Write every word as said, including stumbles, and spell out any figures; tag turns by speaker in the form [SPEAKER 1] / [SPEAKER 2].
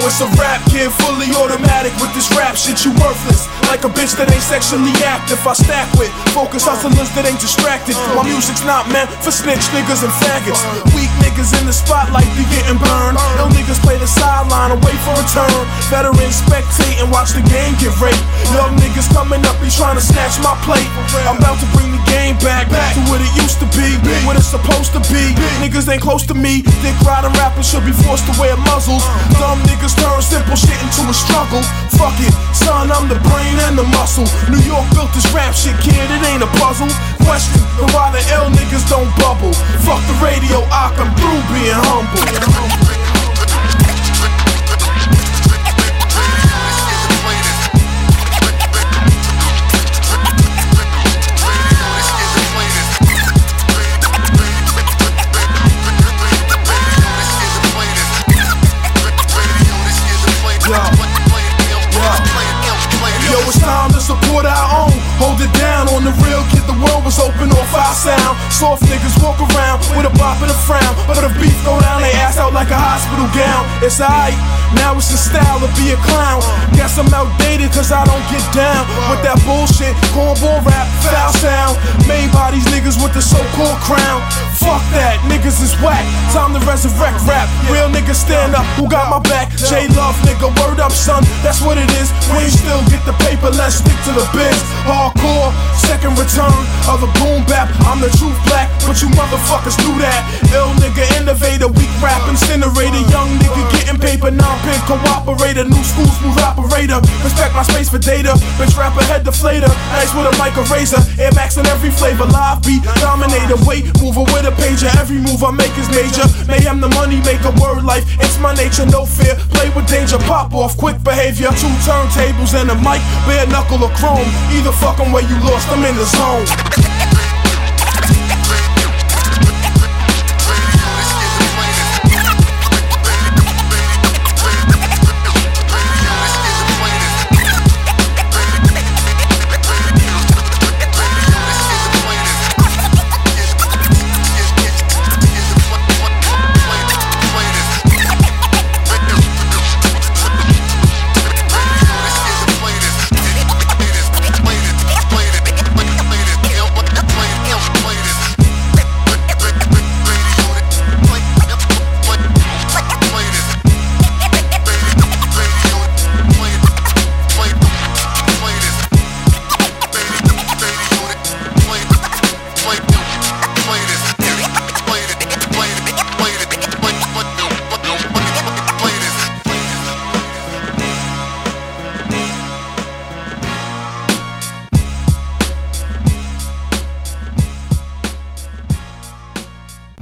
[SPEAKER 1] it's a rap, kid, fully automatic. With this rap shit, you worthless. Like a bitch that ain't sexually active. I stack with focus hustlers that ain't distracted. My music's not meant for snitch niggas and faggots. Weak niggas in the spotlight be getting burned. No niggas play the sideline and wait for a turn. Veterans spectate and watch the game get raped. Young niggas coming up, be trying to snatch my plate. I'm about to bring the game back to what it used to be, what it's supposed to be. Niggas ain't close to me. Dick riding rappers should be forced to wear muzzles. Dumb niggas turn simple shit into a struggle. Fuck it, son, I'm the brain and the muscle. New York built this rap shit, kid, it ain't a puzzle. Question, then why the L niggas don't bubble? Fuck the radio, I come through being humble. Yo, it's time to support our own. Hold it down on the real, kid, the world was open off our sound. Soft niggas walk around with a bop and a frown, but if beef go down, they ass out like a hospital gown. It's alright, now it's in style to be a clown. Guess I'm outdated cause I don't get down with that bullshit, cornball rap, foul sound made by these niggas with the so-called crown. Fuck that, niggas is whack, time to resurrect rap. Real niggas stand up, who got my back? J-Love, nigga, word up son, that's what it is. We ain't still get the paper, let's stick to the biz. Hardcore, second return of the boom bap. I'm the truth black, but you motherfuckers do that. Ill nigga, innovator, weak rap, incinerator. Young nigga getting paper, non-pin cooperator. New school, smooth operator. Respect my space for data. Bitch rapper, head deflator. Nice with a mic eraser. Air Max in every flavor. Live beat, dominator. Weight mover with a pager. Every move I make is major. Mayhem the money maker, word life. It's my nature, no fear. Play with danger, pop off, quick behavior. Two turntables and a mic, bare knuckle or chrome. Either fuck 'em where you lost, I'm in the zone.